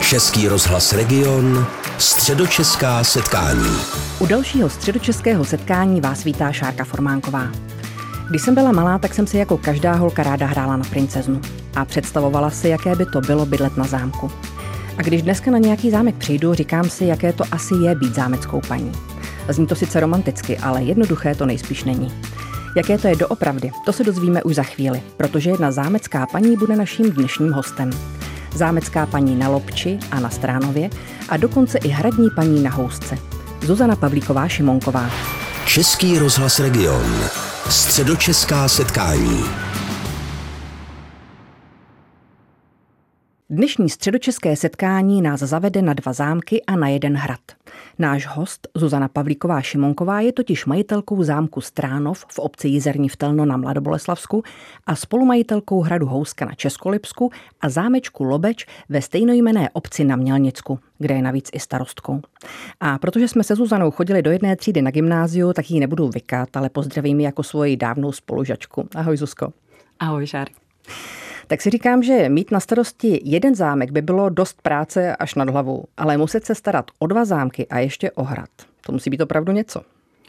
Český rozhlas Region, středočeská setkání. U dalšího středočeského setkání vás vítá Šárka Formánková. Když jsem byla malá, tak jsem si jako každá holka ráda hrála na princeznu a představovala si, jaké by to bylo bydlet na zámku. A když dneska na nějaký zámek přijdu, říkám si, jaké to asi je být zámeckou paní. Zní to sice romanticky, ale jednoduché to nejspíš není. Jaké to je doopravdy, to se dozvíme už za chvíli, protože jedna zámecká paní bude naším dnešním hostem. Zámecká paní na Lobči a na Stránově a dokonce i hradní paní na Housce. Zuzana Pavlíková-Šimonková. Český rozhlas Region, středočeská setkání. Dnešní středočeské setkání nás zavede na 2 zámky a na 1 hrad. Náš host Zuzana Pavlíková-Šimonková je totiž majitelkou zámku Stránov v obci Jizerní v Telno na Mladoboleslavsku a spolumajitelkou hradu Houska na Českolipsku a zámečku Lobeč ve stejnojmenné obci na Mělnicku, kde je navíc i starostkou. A protože jsme se Zuzanou chodili do jedné třídy na gymnáziu, tak ji nebudu vykat, ale pozdravím ji jako svoji dávnou spolužačku. Ahoj, Zuzko. Ahoj, Šárk. Tak si říkám, že mít na starosti 1 zámek by bylo dost práce až nad hlavu, ale muset se starat o 2 zámky a ještě o hrad. To musí být opravdu něco.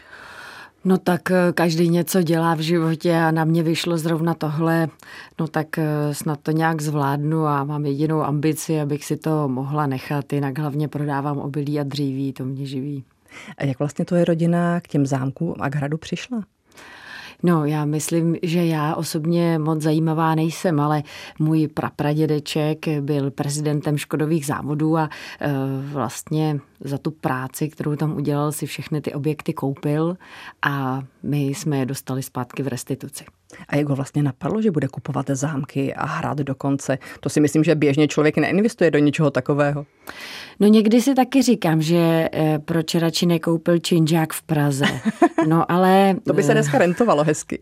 No tak každý něco dělá v životě a na mě vyšlo zrovna tohle, no tak snad to nějak zvládnu a mám jedinou ambici, abych si to mohla nechat, jinak hlavně prodávám obilí a dříví, to mě živí. A jak vlastně tvoje rodina k těm zámkům a k hradu přišla? No, já myslím, že já osobně moc zajímavá nejsem, ale můj prapradědeček byl prezidentem Škodových závodů a vlastně za tu práci, kterou tam udělal, si všechny ty objekty koupil a my jsme je dostali zpátky v restituci. A jak ho vlastně napadlo, že bude kupovat zámky a hrad dokonce? To si myslím, že běžně člověk neinvestuje do ničeho takového. No někdy si taky říkám, že proč radši nekoupil činžák v Praze. No ale... To by se dneska rentovalo hezky.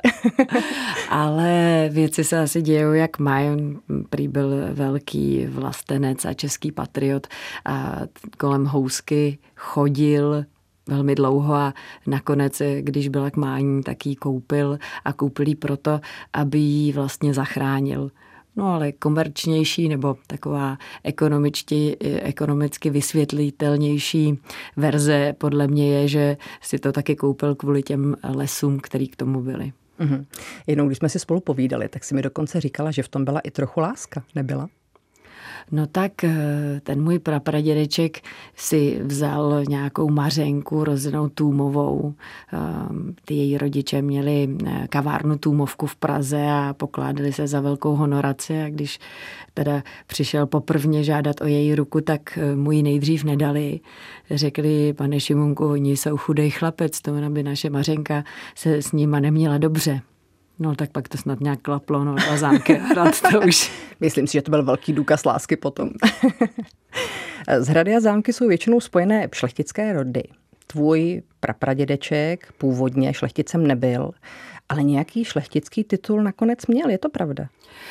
Ale věci se asi dějou, jak mají. On prý byl velký vlastenec a český patriot a kolem Housky chodil velmi dlouho a nakonec, když byla k mání, tak ji koupil a koupil ji proto, aby ji vlastně zachránil. No ale komerčnější nebo taková ekonomicky vysvětlitelnější verze podle mě je, že si to taky koupil kvůli těm lesům, který k tomu byly. Mm-hmm. Jednou, když jsme si spolu povídali, tak si mi dokonce říkala, že v tom byla i trochu láska, nebyla? No tak ten můj prapradědeček si vzal nějakou Mařenku rozenou Tůmovou. Ty její rodiče měli kavárnu Tůmovku v Praze a pokládali se za velkou honoraci a když teda přišel poprvně žádat o její ruku, tak mu ji nejdřív nedali. Řekli, pane Šimunku, oni jsou chudej chlapec, to by naše Mařenka se s nima neměla dobře. No tak pak to snad nějak klaplo, no a zámky a hrad to už. Myslím si, že to byl velký důkaz lásky potom. Z hrady a zámky jsou většinou spojené šlechtické rody. Tvůj prapradědeček původně šlechticem nebyl, ale nějaký šlechtický titul nakonec měl, je to pravda?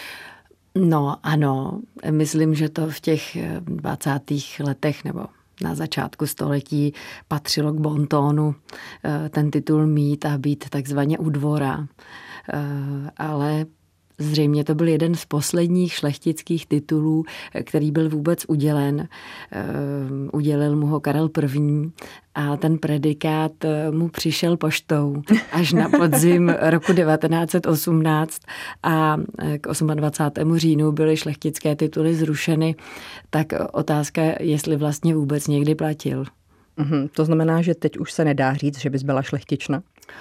No ano, myslím, že to v těch 20. letech nebo na začátku století patřilo k bontónu ten titul mít a být takzvaně u dvora. Ale zřejmě to byl jeden z posledních šlechtických titulů, který byl vůbec udělen. Udělil mu ho Karel I. a ten predikát mu přišel poštou až na podzim roku 1918 a k 28. říjnu byly šlechtické tituly zrušeny, tak otázka, jestli vlastně vůbec někdy platil. To znamená, že teď už se nedá říct, že bys byla šlechtična?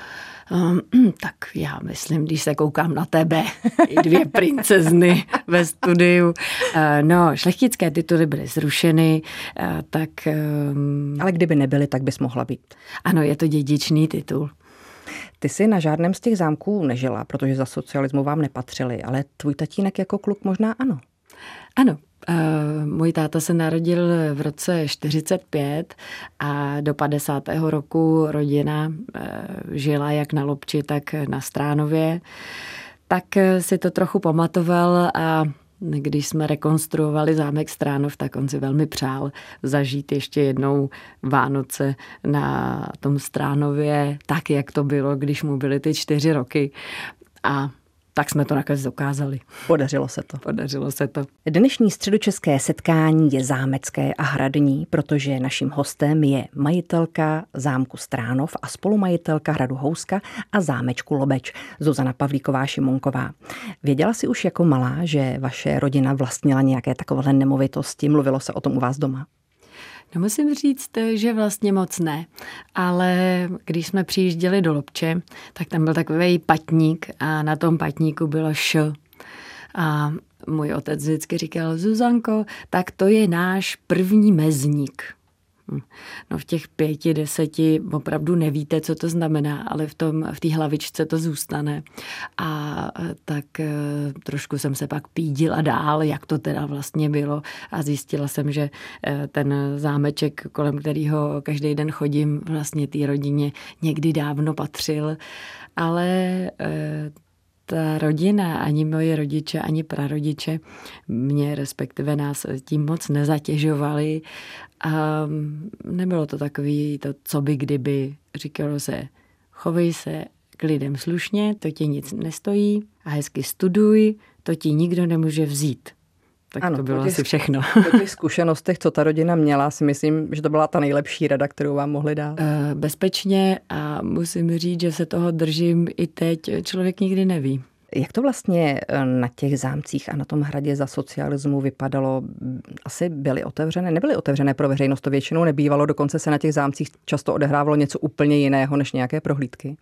Tak já myslím, když se koukám na tebe, i 2 princezny ve studiu. No, šlechtické tituly byly zrušeny, tak... Ale kdyby nebyly, tak bys mohla být. Ano, je to dědičný titul. Ty jsi na žádném z těch zámků nežila, protože za socialismu vám nepatřili, ale tvůj tatínek jako kluk možná ano. Ano. Můj táta se narodil v roce 45 a do 50. roku rodina žila jak na Lobči, tak na Stránově. Tak si to trochu pamatoval a když jsme rekonstruovali zámek Stránov, tak on si velmi přál zažít ještě jednou Vánoce na tom Stránově tak, jak to bylo, když mu byly ty 4 roky. A tak jsme to nakonec dokázali. Podařilo se to. Podařilo se to. Dnešní středočeské setkání je zámecké a hradní, protože naším hostem je majitelka zámku Stránov a spolumajitelka hradu Houska a zámečku Lobeč, Zuzana Pavlíková Šimunková. Věděla jsi už jako malá, že vaše rodina vlastnila nějaké takové nemovitosti? Mluvilo se o tom u vás doma? No musím říct, že vlastně moc ne, ale když jsme přijížděli do Lobče, tak tam byl takový patník a na tom patníku bylo Š. A můj otec vždycky říkal, Zuzanko, tak to je náš první mezník. No v těch 5, 10 opravdu nevíte, co to znamená, ale v té hlavičce to zůstane. A tak trošku jsem se pak pídila dál, jak to teda vlastně bylo a zjistila jsem, že ten zámeček, kolem kterého každý den chodím, vlastně té rodině někdy dávno patřil, ale ta rodina, ani moje rodiče, ani prarodiče mě, respektive nás tím moc nezatěžovali a nebylo to takový to, co by kdyby. Říkalo se, chovej se k lidem slušně, to ti nic nestojí a hezky studuj, to ti nikdo nemůže vzít. Tak ano, to bylo asi všechno. Po těch zkušenostech, co ta rodina měla, si myslím, že to byla ta nejlepší rada, kterou vám mohli dát. Bezpečně a musím říct, že se toho držím i teď. Člověk nikdy neví. Jak to vlastně na těch zámcích a na tom hradě za socialismu vypadalo? Asi byly otevřené, nebyly otevřené pro veřejnost, to většinou nebývalo, dokonce se na těch zámcích často odehrávalo něco úplně jiného než nějaké prohlídky.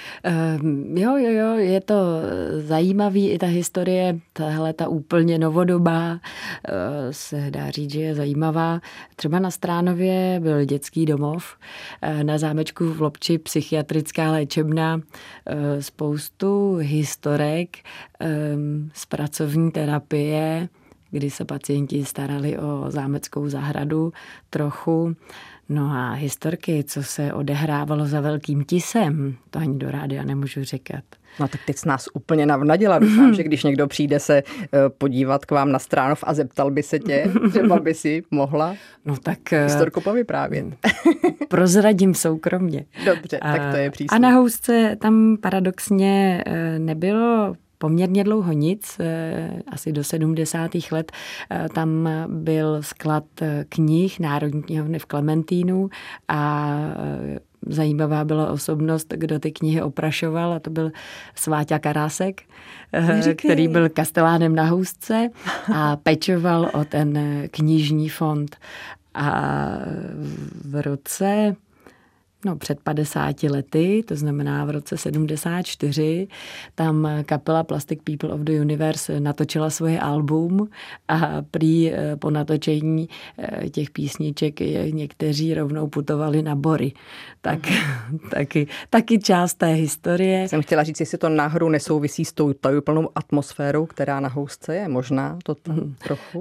Jo, je to zajímavý, i ta historie, ta úplně novodobá, se dá říct, že je zajímavá. Třeba na Stránově byl dětský domov, na zámečku v Lobči psychiatrická léčebna, spoustu historek z pracovní terapie, kdy se pacienti starali o zámeckou zahradu trochu. No a historky, co se odehrávalo za velkým tisem, to ani do rádia nemůžu říkat. No tak teď s nás úplně navnadila. Doufám, že když někdo přijde se podívat k vám na Stránov a zeptal by se tě, třeba by si mohla historku povyprávět. Prozradím soukromně. Dobře, tak to je příslib. A na Housce tam paradoxně nebylo poměrně dlouho nic, asi do 70. let. Tam byl sklad knih Národní knihovny v Klementínu a zajímavá byla osobnost, kdo ty knihy oprašoval, a to byl Sváťa Karásek, který byl kastelánem na Housce a pečoval o ten knižní fond. A v roce před 50 lety, to znamená v roce 74, tam kapela Plastic People of the Universe natočila svoje album a prý po natočení těch písniček někteří rovnou putovali na Bory. Tak taky část té historie. Jsem chtěla říct, jestli to náhodou nesouvisí s tou tajuplnou atmosférou, která na Housce je možná, to trochu?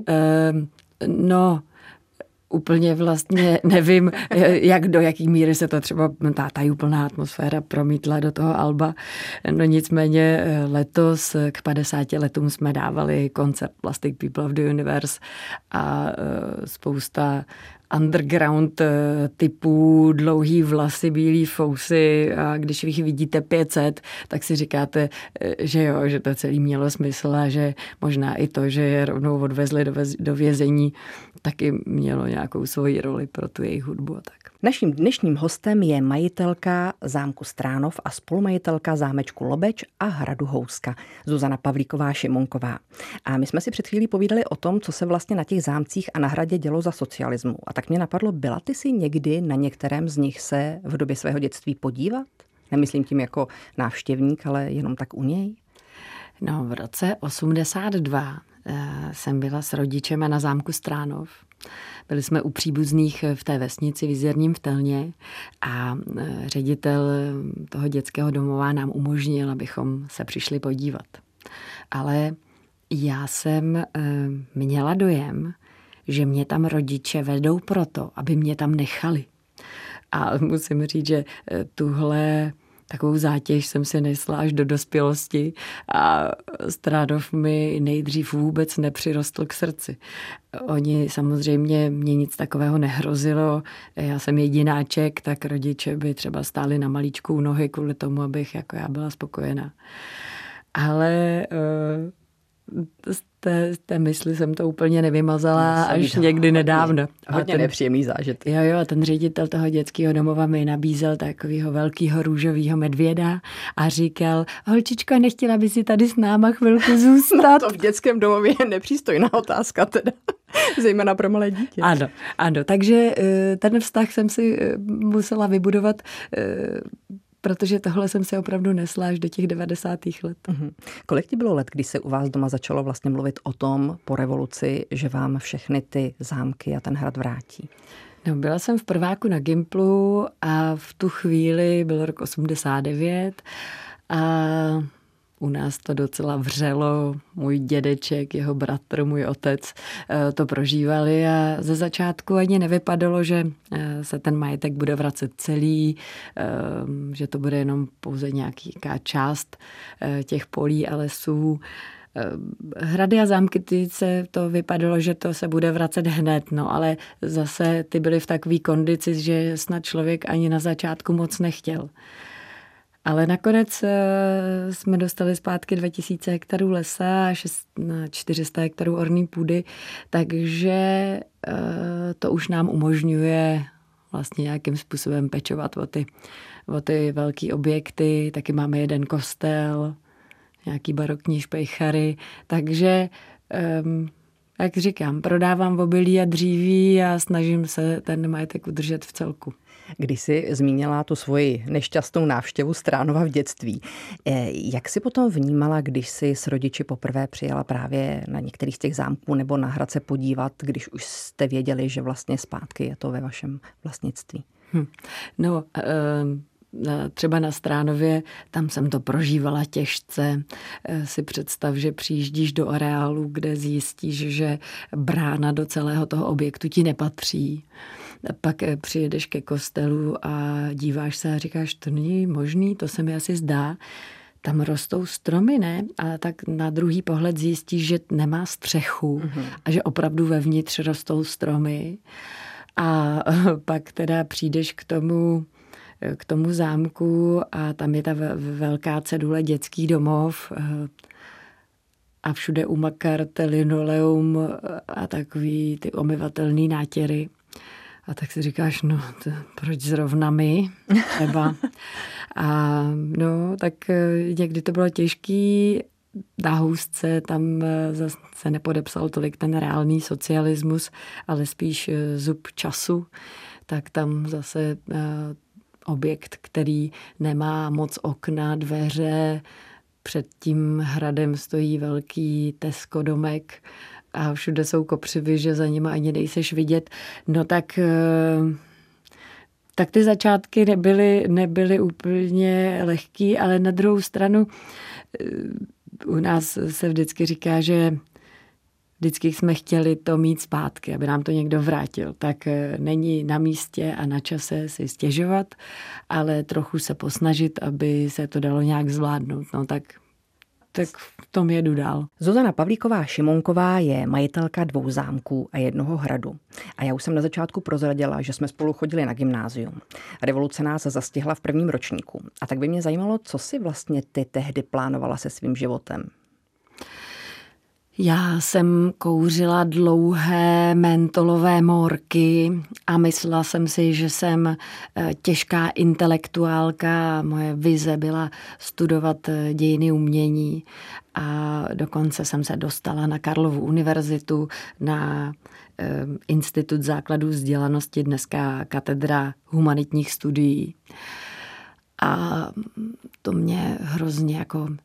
Úplně vlastně nevím, do jaký míry se to třeba ta tajuplná atmosféra promítla do toho alba. No nicméně letos k 50 letům jsme dávali koncert Plastic People of the Universe a spousta underground typů, dlouhý vlasy, bílý fousy, a když vy vidíte 500, tak si říkáte, že jo, že to celý mělo smysl a že možná i to, že je rovnou odvezli do vězení, taky mělo nějakou svoji roli pro tu jejich hudbu a tak. Naším dnešním hostem je majitelka zámku Stránov a spolumajitelka zámečku Lobeč a hradu Houska, Zuzana Pavlíková Šimunková. A my jsme si před chvílí povídali o tom, co se vlastně na těch zámcích a na hradě dělo za socialismu. A tak mě napadlo, byla ty si někdy na některém z nich se v době svého dětství podívat? Nemyslím tím jako návštěvník, ale jenom tak u něj? No, v roce 82 jsem byla s rodičema na zámku Stránov. Byli jsme u příbuzných v té vesnici v Jizerním v Telně a ředitel toho dětského domova nám umožnil, abychom se přišli podívat. Ale já jsem měla dojem, že mě tam rodiče vedou proto, aby mě tam nechali. A musím říct, že tuhle takovou zátěž jsem si nesla až do dospělosti a Stránov mi nejdřív vůbec nepřirostl k srdci. Oni samozřejmě, mě nic takového nehrozilo, já jsem jedináček, tak rodiče by třeba stáli na malíčku u nohy kvůli tomu, abych jako já byla spokojená. ale z té mysli jsem to úplně nevymazala až někdy nedávno. Hodně nepříjemný zážitek. Jo, a ten ředitel toho dětského domova mi nabízel takového velkého růžového medvěda a říkal, holčičko, nechtěla by si tady s náma chvilku zůstat? To v dětském domově je nepřístojná otázka teda, zejména pro malé dítě. Ano, takže ten vztah jsem si musela vybudovat, protože tohle jsem si opravdu nesla až do těch 90. let. Kolik ti bylo let, když se u vás doma začalo vlastně mluvit o tom po revoluci, že vám všechny ty zámky a ten hrad vrátí? No, byla jsem v prváku na Gimplu a v tu chvíli byl rok 89 a u nás to docela vřelo. Můj dědeček, jeho bratr, můj otec to prožívali a ze začátku ani nevypadalo, že se ten majetek bude vracet celý, že to bude jenom pouze nějaká část těch polí a lesů. Hrady a zámky, to vypadalo, že to se bude vracet hned, no ale zase ty byly v takové kondici, že snad člověk ani na začátku moc nechtěl. Ale nakonec jsme dostali zpátky 2000 hektarů lesa a 400 hektarů orné půdy, takže to už nám umožňuje vlastně nějakým způsobem pečovat o ty velké objekty. Taky máme jeden kostel, nějaký barokní špejchary, takže jak říkám, prodávám obilí a dříví a snažím se ten majetek udržet v celku. Když jsi zmínila tu svoji nešťastnou návštěvu Stránova v dětství, jak jsi potom vnímala, když jsi s rodiči poprvé přijela právě na některých z těch zámků nebo na hrad se podívat, když už jste věděli, že vlastně zpátky je to ve vašem vlastnictví? Třeba na Stránově, tam jsem to prožívala těžce. Si představ, že přijíždíš do areálu, kde zjistíš, že brána do celého toho objektu ti nepatří. Pak přijedeš ke kostelu a díváš se a říkáš, to není možný, to se mi asi zdá. Tam rostou stromy, ne? A tak na druhý pohled zjistíš, že nemá střechu a že opravdu vevnitř rostou stromy. A pak teda přijdeš k tomu zámku a tam je ta velká cedule dětský domov a všude umakart, linoleum a takový ty omyvatelný nátěry. A tak si říkáš, proč zrovna my třeba. A tak někdy to bylo těžký, na hůzce tam zase nepodepsal tolik ten reálný socialismus, ale spíš zub času, tak tam zase objekt, který nemá moc okna, dveře, před tím hradem stojí velký Tesco domek a všude jsou kopřivy, že za nima ani nejseš vidět. Tak ty začátky nebyly úplně lehký, ale na druhou stranu u nás se vždycky říká, že vždycky jsme chtěli to mít zpátky, aby nám to někdo vrátil. Tak není na místě a na čase si stěžovat, ale trochu se posnažit, aby se to dalo nějak zvládnout. Tak v tom jedu dál. Zuzana Pavlíková-Šimonková je majitelka 2 zámků a 1 hradu. A já už jsem na začátku prozradila, že jsme spolu chodili na gymnázium. Revoluce nás zastihla v 1. ročníku. A tak by mě zajímalo, co si vlastně ty tehdy plánovala se svým životem. Já jsem kouřila dlouhé mentolové morky a myslela jsem si, že jsem těžká intelektuálka. Moje vize byla studovat dějiny umění a dokonce jsem se dostala na Karlovu univerzitu, na Institut základů vzdělanosti, dneska katedra humanitních studií. A to mě hrozně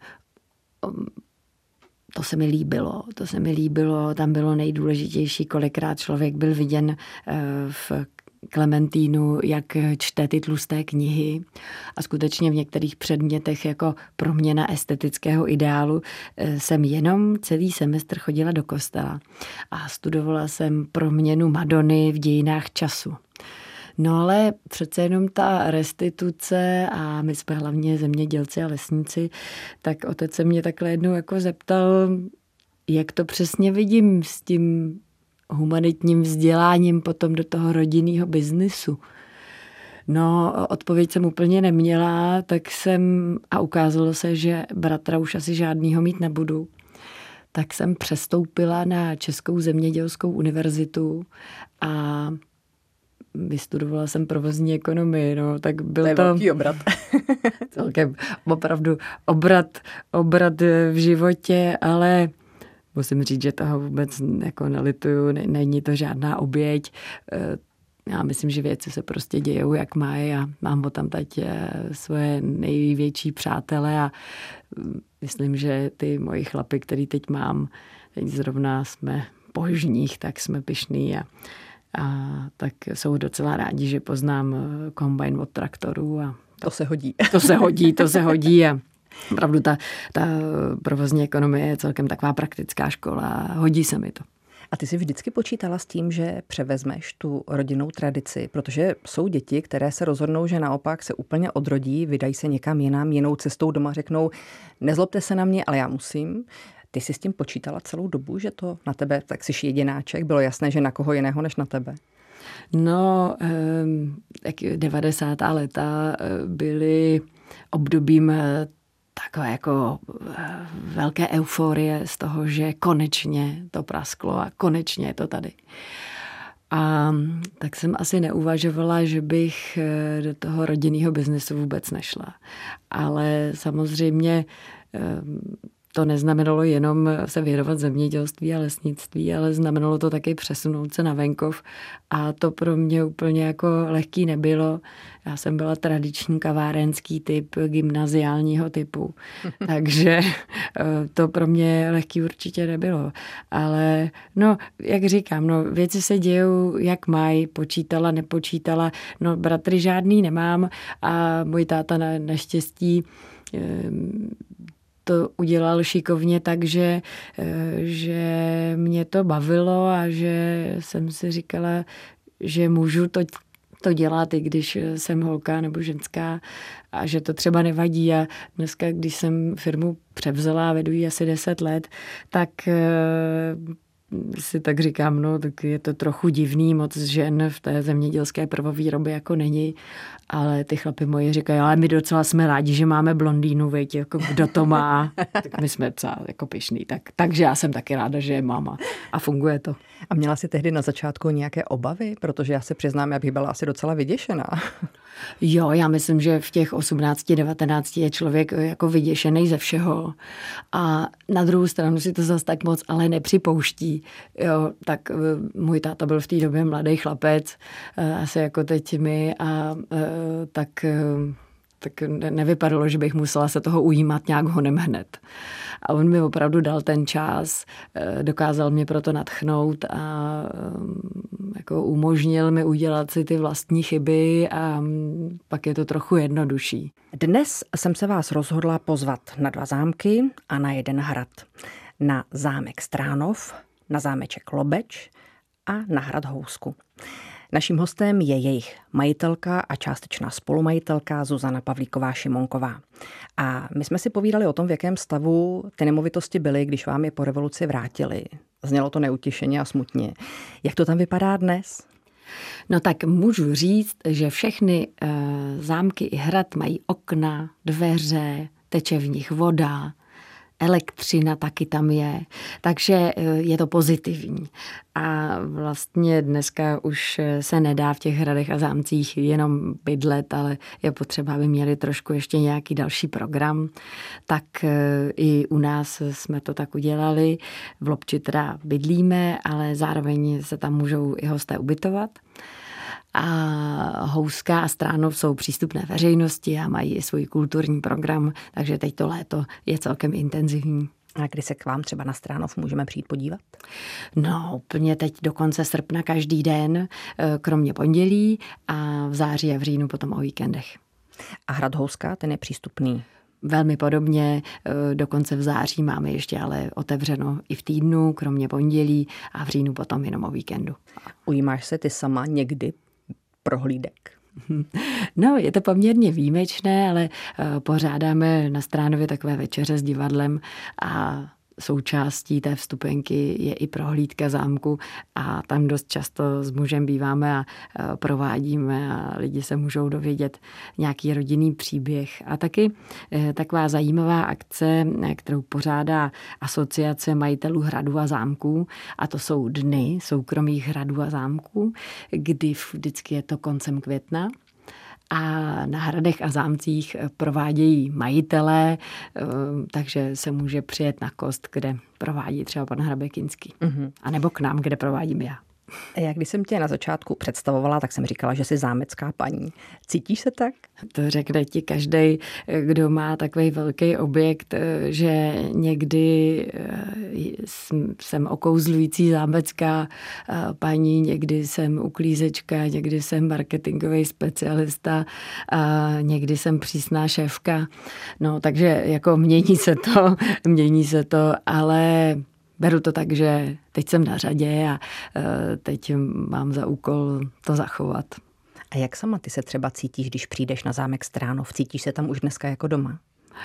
to se mi líbilo, tam bylo nejdůležitější, kolikrát člověk byl viděn v Klementínu, jak čte ty tlusté knihy a skutečně v některých předmětech jako proměna estetického ideálu jsem jenom celý semestr chodila do kostela a studovala jsem proměnu Madony v dějinách času. No ale přece jenom ta restituce a my jsme hlavně zemědělci a lesníci, tak otec se mě takhle jednou zeptal, jak to přesně vidím s tím humanitním vzděláním potom do toho rodinného biznisu. No, odpověď jsem úplně neměla, a ukázalo se, že bratra už asi žádnýho mít nebudu. Tak jsem přestoupila na Českou zemědělskou univerzitu a vystudovala jsem provozní ekonomii. No, tak byl to velký obrat. Celkem opravdu obrat v životě, ale musím říct, že toho vůbec jako nelituju, není to žádná oběť. Já myslím, že věci se prostě dějou, jak mají a mám tam teď svoje největší přátele a myslím, že ty moji chlapy, který teď mám, teď zrovna jsme po jižních, tak jsme pyšný a tak jsou docela rádi, že poznám kombajn od traktoru. A to se hodí. To se hodí a opravdu ta provozní ekonomie je celkem taková praktická škola a hodí se mi to. A ty jsi vždycky počítala s tím, že převezmeš tu rodinnou tradici, protože jsou děti, které se rozhodnou, že naopak se úplně odrodí, vydají se někam jinam, jinou cestou, doma řeknou, nezlobte se na mě, ale já musím. Ty jsi s tím počítala celou dobu, že to na tebe, tak jsi jedináček, bylo jasné, že na koho jiného než na tebe? No, 90. léta byly obdobím takové jako velké euforie z toho, že konečně to prasklo a konečně je to tady. A tak jsem asi neuvažovala, že bych do toho rodinného biznesu vůbec nešla. Ale samozřejmě to neznamenalo jenom se věnovat zemědělství a lesnictví, ale znamenalo to taky přesunout se na venkov a to pro mě úplně jako lehký nebylo. Já jsem byla tradiční kavárenský typ, gymnaziálního typu, takže to pro mě lehký určitě nebylo. Ale no, jak říkám, no, věci se dějou, jak mají, počítala, nepočítala, no bratry žádný nemám a můj táta naštěstí to udělal šikovně tak, že mě to bavilo a že jsem si říkala, že můžu to dělat, i když jsem holka nebo ženská a že to třeba nevadí. A dneska, když jsem firmu převzala a vedu ji asi 10 let, tak si tak říkám, no, tak je to trochu divný, moc žen v té zemědělské prvovýrobě jako není, ale ty chlapi moji říkají, ale my docela jsme rádi, že máme blondýnu, veď, jako kdo to má, tak my jsme docela jako pyšný, takže já jsem taky ráda, že je máma a funguje to. A měla jsi tehdy na začátku nějaké obavy, protože já se přiznám, já bych byla asi docela vyděšená. Jo, já myslím, že v těch 18, 19 je člověk jako vyděšený ze všeho a na druhou stranu si to zase tak moc ale nepřipouští. Jo, tak můj táta byl v té době mladý chlapec, asi jako teď my a tak nevypadalo, že bych musela se toho ujímat nějak honem hned. A on mi opravdu dal ten čas, dokázal mě proto nadchnout a jako umožnil mi udělat si ty vlastní chyby a pak je to trochu jednodušší. Dnes jsem se vás rozhodla pozvat na 2 zámky a na 1 hrad. Na zámek Stránov, na zámeček Lobeč a na hrad Housku. Naším hostem je jejich majitelka a částečná spolumajitelka Zuzana Pavlíková-Šimonková. A my jsme si povídali o tom, v jakém stavu ty nemovitosti byly, když vám je po revoluci vrátili. Znělo to neutěšeně a smutně. Jak to tam vypadá dnes? No tak můžu říct, že všechny zámky i hrad mají okna, dveře, teče v nich voda, elektřina taky tam je, takže je to pozitivní. A vlastně dneska už se nedá v těch hradech a zámcích jenom bydlet, ale je potřeba, aby měli trošku ještě nějaký další program. Tak i u nás jsme to tak udělali. V Lobči teda bydlíme, ale zároveň se tam můžou i hosté ubytovat. A Houska a Stránov jsou přístupné veřejnosti a mají i svůj kulturní program, takže teď to léto je celkem intenzivní. A kdy se k vám třeba na Stránov můžeme přijít podívat? No, úplně teď do konce srpna každý den, kromě pondělí a v září a v říjnu potom o víkendech. A hrad Houska, ten je přístupný? Velmi podobně, dokonce v září máme ještě ale otevřeno i v týdnu, kromě pondělí a v říjnu potom jenom o víkendu. Ujímáš se ty sama někdy prohlídek? No, je to poměrně výjimečné, ale pořádáme na Stránově takové večeře s divadlem a součástí té vstupenky je i prohlídka zámku a tam dost často s mužem býváme a provádíme a lidi se můžou dovědět nějaký rodinný příběh. A taky taková zajímavá akce, kterou pořádá Asociace majitelů hradů a zámků, a to jsou dny soukromých hradů a zámků, kdy vždycky je to koncem května. A na hradech a zámcích provádějí majitelé, takže se může přijet na Kost, kde provádí třeba pan Hraběkynský. A nebo k nám, kde provádím já. Já když jsem tě na začátku představovala, tak jsem říkala, že jsi zámecká paní. Cítíš se tak? To řekne ti každý, kdo má takový velký objekt, že někdy jsem okouzlující zámecká paní, někdy jsem uklízečka, někdy jsem marketingový specialista, někdy jsem přísná šéfka. No, takže jako mění se to, ale beru to tak, že teď jsem na řadě a teď mám za úkol to zachovat. A jak sama ty se třeba cítíš, když přijdeš na zámek Stránov? Cítíš se tam už dneska jako doma?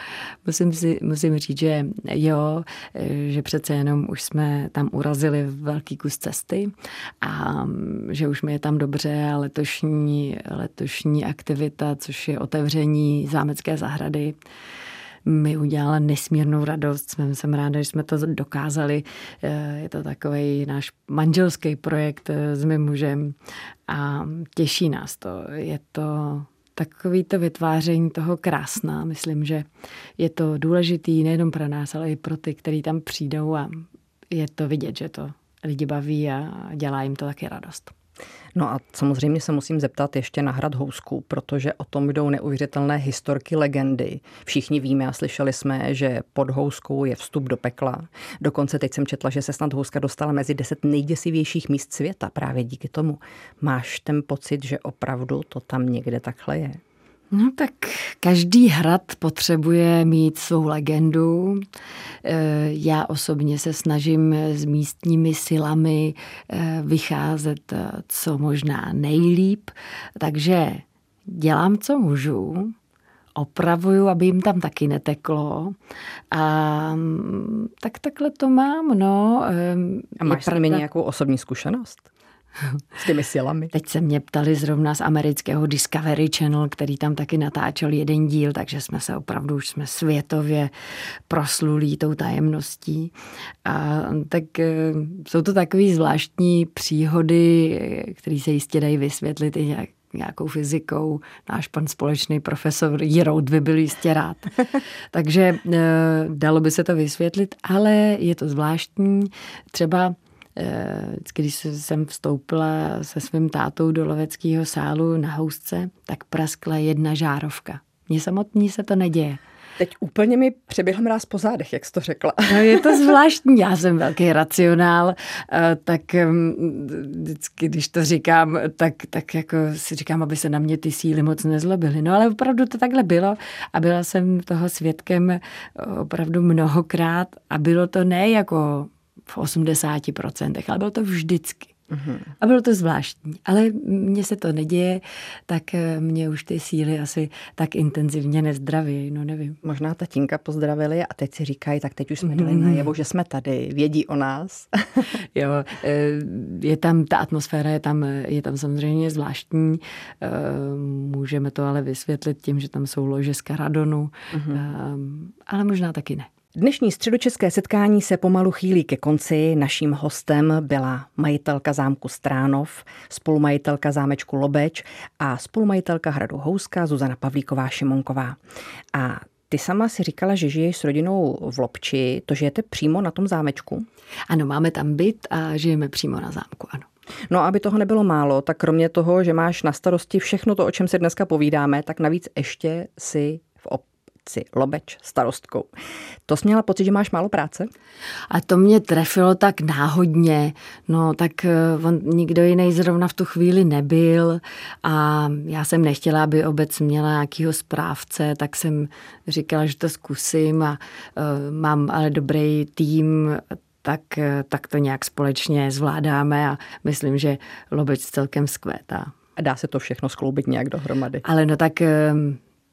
Musím říct, že jo, že přece jenom už jsme tam urazili velký kus cesty a že už mi je tam dobře a letošní aktivita, což je otevření zámecké zahrady, mi udělala nesmírnou radost. Jsem ráda, že jsme to dokázali. Je to takový náš manželský projekt s mým mužem a těší nás to. Je to takový to vytváření toho krásná. Myslím, že je to důležitý nejenom pro nás, ale i pro ty, kteří tam přijdou a je to vidět, že to lidi baví a dělá jim to taky radost. No a samozřejmě se musím zeptat ještě na hrad Housku, protože o tom jdou neuvěřitelné historky, legendy. Všichni víme a slyšeli jsme, že pod Houskou je vstup do pekla. Dokonce teď jsem četla, že se snad Houska dostala mezi 10 nejděsivějších míst světa právě díky tomu. Máš ten pocit, že opravdu to tam někde takhle je? No tak každý hrad potřebuje mít svou legendu. Já osobně se snažím s místními silami vycházet co možná nejlíp, takže dělám, co můžu, opravuju, aby jim tam taky neteklo. A tak takhle to mám, no. A máš s nimi nějakou osobní zkušenost? S těmi silami. Teď se mě ptali zrovna z amerického Discovery Channel, který tam taky natáčel jeden díl, takže už jsme světově proslulí tou tajemností. A tak jsou to takové zvláštní příhody, které se jistě dají vysvětlit i nějakou fyzikou. Náš pan společný profesor Jirout by byl jistě rád. Takže dalo by se to vysvětlit, ale je to zvláštní. Třeba když jsem vstoupila se svým tátou do loveckého sálu na Housce, tak praskla jedna žárovka. Mně samotný se to neděje. Teď úplně mi přeběhl mráz po zádech, jak jsi to řekla. No, je to zvláštní, já jsem velký racionál, tak vždycky, když to říkám, tak jako si říkám, aby se na mě ty síly moc nezlobily. No ale opravdu to takhle bylo a byla jsem toho svědkem opravdu mnohokrát a bylo to ne jako v 80%, ale bylo to vždycky. A bylo to zvláštní. Ale mně se to neděje, tak mě už ty síly asi tak intenzivně nezdraví, no nevím. Možná tatínka pozdravili a teď si říkají, tak teď už jsme dali najevo, že jsme tady, vědí o nás. Jo, je tam, ta atmosféra je tam samozřejmě zvláštní. Můžeme to ale vysvětlit tím, že tam jsou lože z Karadonu, ale možná taky ne. Dnešní středočeské setkání se pomalu chýlí ke konci. Naším hostem byla majitelka zámku Stránov, spolumajitelka zámečku Lobeč a spolumajitelka hradu Houska Zuzana Pavlíková-Šimonková. A ty sama si říkala, že žiješ s rodinou v Lobči, to žijete přímo na tom zámečku? Ano, máme tam byt a žijeme přímo na zámku, ano. No, aby toho nebylo málo, tak kromě toho, že máš na starosti všechno to, o čem si dneska povídáme, tak navíc ještě si v Lobeč starostkou. To jsi měla pocit, že máš málo práce? A to mě trefilo tak náhodně. No tak nikdo jiný zrovna v tu chvíli nebyl a já jsem nechtěla, aby obec měla nějakýho správce, tak jsem říkala, že to zkusím a mám ale dobrý tým, tak to nějak společně zvládáme a myslím, že Lobeč celkem vzkvétá. A dá se to všechno skloubit nějak dohromady? Ale no tak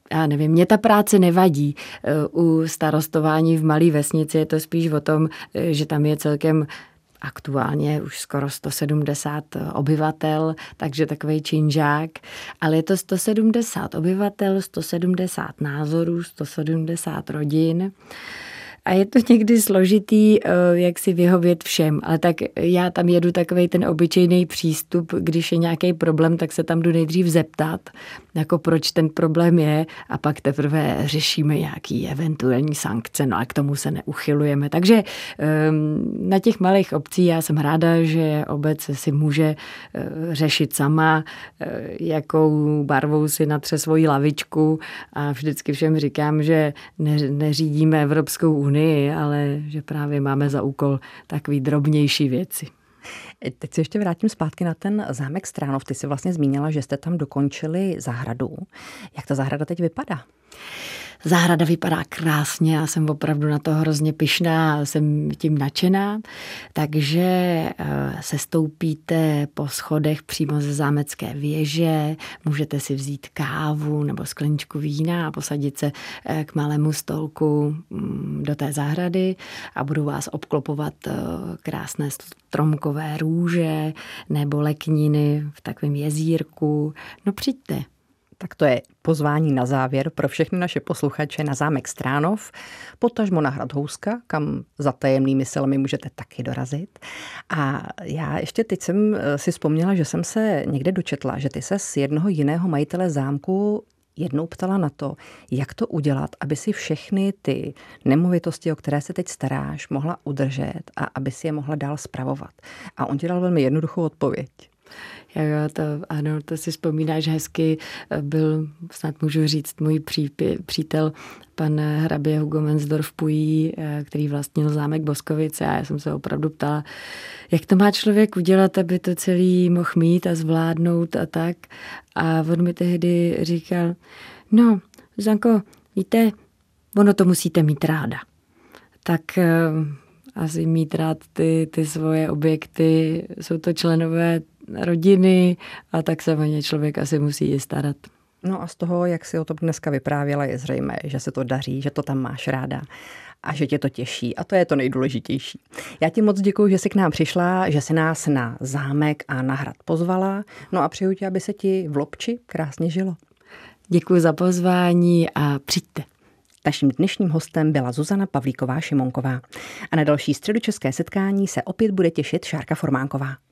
já nevím, mě ta práce nevadí. U starostování v malé vesnici je to spíš o tom, že tam je celkem aktuálně už skoro 170 obyvatel, takže takovej činžák, ale je to 170 obyvatel, 170 názorů, 170 rodin. A je to někdy složitý, jak si vyhovět všem, ale tak já tam jedu takovej ten obyčejný přístup, když je nějaký problém, tak se tam jdu nejdřív zeptat, jako proč ten problém je a pak teprve řešíme nějaký eventuální sankce, no a k tomu se neuchylujeme. Takže na těch malých obcí já jsem ráda, že obec si může řešit sama, jakou barvou si natře svoji lavičku a vždycky všem říkám, že neřídíme Evropskou unii, ale že právě máme za úkol takový drobnější věci. Teď se ještě vrátím zpátky na ten zámek Stránov. Ty jsi vlastně zmínila, že jste tam dokončili zahradu. Jak ta zahrada teď vypadá? Zahrada vypadá krásně, já jsem opravdu na to hrozně pyšná, jsem tím nadšená, takže se stoupíte po schodech přímo ze zámecké věže, můžete si vzít kávu nebo skleničku vína a posadit se k malému stolku do té zahrady a budou vás obklopovat krásné stromkové růže nebo lekniny v takovém jezírku. No přijďte. Tak to je pozvání na závěr pro všechny naše posluchače na zámek Stránov, potažmo na hrad Houska, kam za tajemnými silami můžete taky dorazit. A já ještě teď jsem si vzpomněla, že jsem se někde dočetla, že ty se z jednoho jiného majitele zámku jednou ptala na to, jak to udělat, aby si všechny ty nemovitosti, o které se teď staráš, mohla udržet a aby si je mohla dál spravovat. A on ti dal velmi jednoduchou odpověď. Ano, to si vzpomínáš hezky. Byl, snad můžu říct, můj přítel, pan hrabě Hugo Mensdorf-Pují, který vlastnil zámek Boskovice a já jsem se opravdu ptala, jak to má člověk udělat, aby to celý mohl mít a zvládnout a tak. A on mi tehdy říkal, no, Zuzanko, víte, ono to musíte mít ráda. Tak asi mít rád ty svoje objekty, jsou to členové rodiny a tak se o ně člověk asi musí i starat. No a z toho, jak si o tom dneska vyprávěla, je zřejmé, že se to daří, že to tam máš ráda a že tě to těší. A to je to nejdůležitější. Já ti moc děkuju, že jsi k nám přišla, že jsi nás na zámek a na hrad pozvala. No a přeju ti, aby se ti v Lobči krásně žilo. Děkuji za pozvání a přijďte. Naším dnešním hostem byla Zuzana Pavlíková-Šimonková. A na další středočeské setkání se opět bude těšit Šárka Formánková.